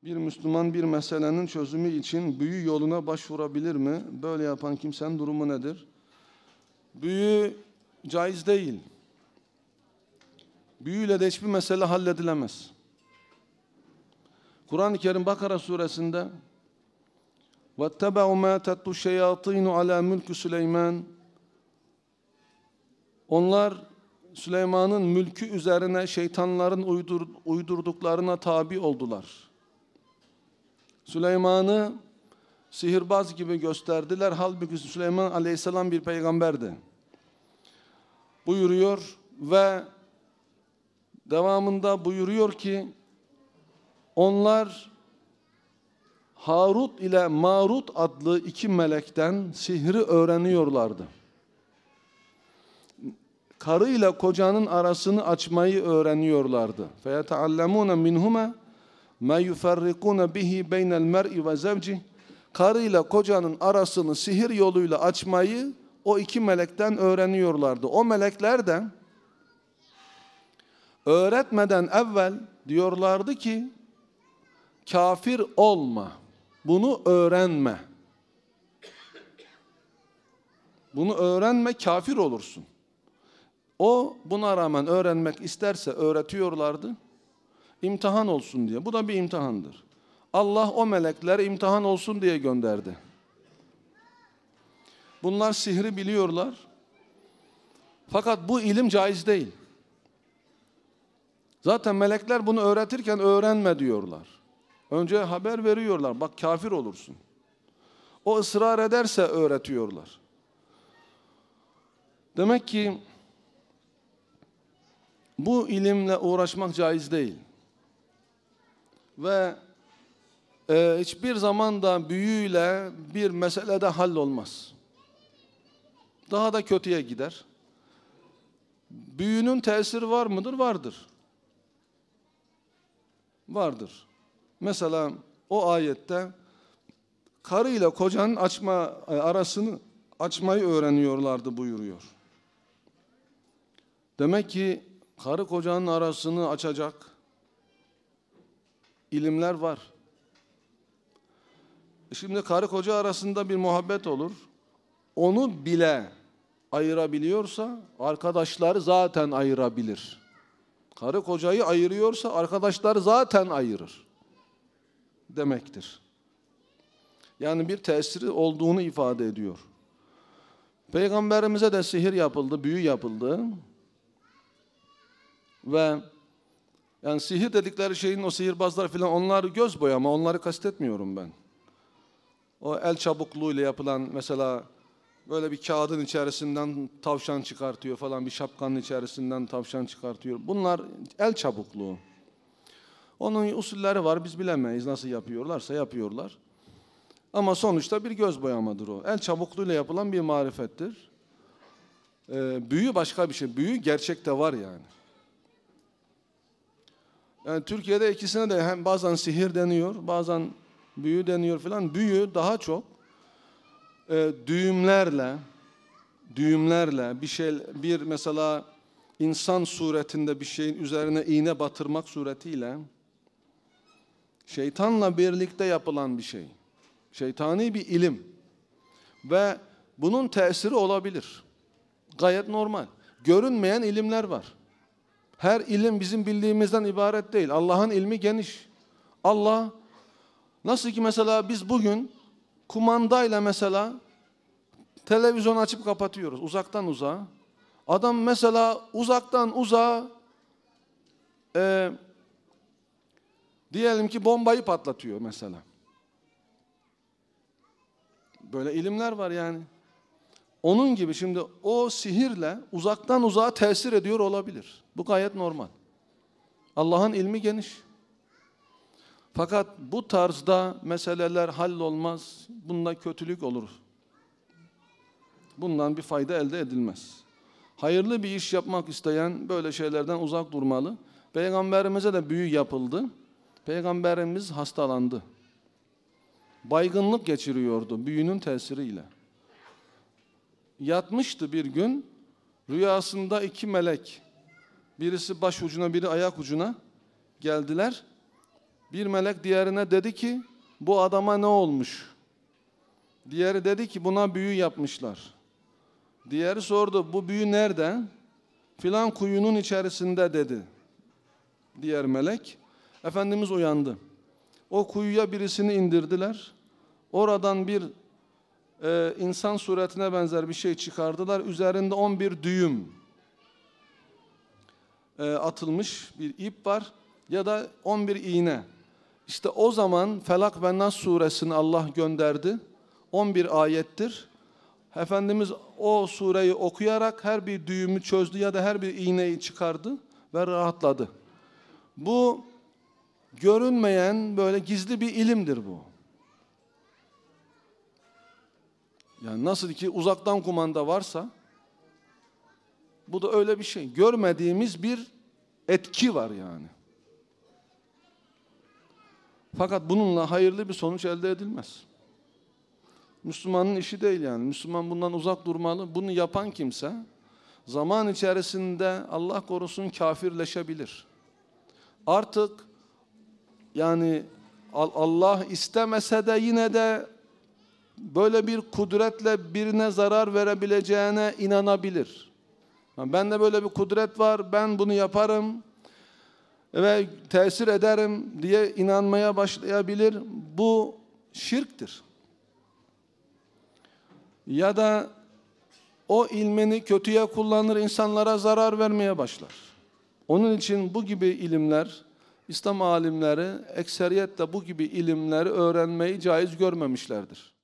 Bir Müslüman bir meselenin çözümü için büyü yoluna başvurabilir mi? Böyle yapan kimsenin durumu nedir? Büyü caiz değil. Büyüyle de hiçbir mesele halledilemez. Kur'an-ı Kerim Bakara suresinde وَاتَّبَعُوا مَا تَتْلُ الشَّيَاطِينُ عَلَى مُلْكِ Süleyman. Onlar Süleyman'ın mülkü üzerine şeytanların uydurduklarına tabi oldular. Süleyman'ı sihirbaz gibi gösterdiler. Halbuki Süleyman aleyhisselam bir peygamberdi. Buyuruyor ve devamında buyuruyor ki onlar Harut ile Marut adlı iki melekten sihri öğreniyorlardı. Karı ile kocanın arasını açmayı öğreniyorlardı. فَيَتَعَلَّمُونَ مِنْهُمَا مَا يُفَرِّقُونَ بِهِ بَيْنَ الْمَرْءِ وَزَوْجِهِ. Karı ile kocanın arasını sihir yoluyla açmayı o iki melekten öğreniyorlardı. O melekler de öğretmeden evvel diyorlardı ki kafir olma, bunu öğrenme. Bunu öğrenme, kafir olursun. O buna rağmen öğrenmek isterse öğretiyorlardı. İmtihan olsun diye. Bu da bir imtihandır. Allah o melekleri imtihan olsun diye gönderdi. Bunlar sihri biliyorlar. Fakat bu ilim caiz değil. Zaten melekler bunu öğretirken öğrenme diyorlar. Önce haber veriyorlar. Bak kafir olursun. O ısrar ederse öğretiyorlar. Demek ki bu ilimle uğraşmak caiz değil. Ve hiçbir zaman da büyüyle bir meselede hallolmaz. Daha da kötüye gider. Büyünün tesiri var mıdır? Vardır. Vardır. Mesela o ayette karı ile kocanın arasını açmayı öğreniyorlardı buyuruyor. Demek ki karı kocanın arasını açacak ilimler var. Şimdi karı koca arasında bir muhabbet olur. Onu bile ayırabiliyorsa arkadaşları zaten ayırabilir. Karı kocayı ayırıyorsa arkadaşları zaten ayırır demektir. Yani bir tesiri olduğunu ifade ediyor. Peygamberimize de sihir yapıldı, büyü yapıldı. Ve yani sihir dedikleri şeyin o sihirbazlar filan onlar göz boyama, onları kastetmiyorum ben. O el çabukluğuyla yapılan mesela böyle bir kağıdın içerisinden tavşan çıkartıyor falan, bir şapkanın içerisinden tavşan çıkartıyor. Bunlar el çabukluğu. Onun usulleri var, biz bilemeyiz nasıl yapıyorlarsa yapıyorlar. Ama sonuçta bir göz boyamadır o. El çabukluğuyla yapılan bir marifettir. Büyü başka bir şey. Büyü gerçekte var yani. Yani Türkiye'de ikisine de hem bazen sihir deniyor, bazen büyü deniyor filan. Büyü daha çok düğümlerle bir mesela insan suretinde bir şeyin üzerine iğne batırmak suretiyle şeytanla birlikte yapılan bir şey. Şeytani bir ilim ve bunun tesiri olabilir. Gayet normal. Görünmeyen ilimler var. Her ilim bizim bildiğimizden ibaret değil. Allah'ın ilmi geniş. Allah nasıl ki mesela biz bugün kumandayla mesela televizyon açıp kapatıyoruz uzaktan uzağa. Adam mesela uzaktan uzağa diyelim ki bombayı patlatıyor mesela. Böyle ilimler var yani. Onun gibi şimdi o sihirle uzaktan uzağa tesir ediyor olabilir. Bu gayet normal. Allah'ın ilmi geniş. Fakat bu tarzda meseleler hallolmaz. Bunda kötülük olur. Bundan bir fayda elde edilmez. Hayırlı bir iş yapmak isteyen böyle şeylerden uzak durmalı. Peygamberimize de büyü yapıldı. Peygamberimiz hastalandı. Baygınlık geçiriyordu büyünün tesiriyle. Yatmıştı bir gün, rüyasında iki melek, birisi baş ucuna, biri ayak ucuna geldiler. Bir melek diğerine dedi ki bu adama ne olmuş? Diğeri dedi ki buna büyü yapmışlar. Diğeri sordu bu büyü nerede? Filan kuyunun içerisinde dedi. Diğer melek. Efendimiz uyandı. O kuyuya birisini indirdiler. Oradan bir insan suretine benzer bir şey çıkardılar. Üzerinde 11 düğüm atılmış bir ip var ya da 11 iğne. İşte o zaman Felak ve Nas suresini Allah gönderdi. 11 ayettir. Efendimiz o sureyi okuyarak her bir düğümü çözdü ya da her bir iğneyi çıkardı ve rahatladı. Bu görünmeyen böyle gizli bir ilimdir bu. Yani nasıl ki uzaktan kumanda varsa bu da öyle bir şey. Görmediğimiz bir etki var yani. Fakat bununla hayırlı bir sonuç elde edilmez. Müslümanın işi değil yani. Müslüman bundan uzak durmalı. Bunu yapan kimse zaman içerisinde Allah korusun kafirleşebilir. Artık yani Allah istemese de yine de böyle bir kudretle birine zarar verebileceğine inanabilir. Bende böyle bir kudret var, ben bunu yaparım ve tesir ederim diye inanmaya başlayabilir. Bu şirktir. Ya da o ilmini kötüye kullanır, insanlara zarar vermeye başlar. Onun için bu gibi ilimler, İslam alimleri ekseriyetle bu gibi ilimleri öğrenmeyi caiz görmemişlerdir.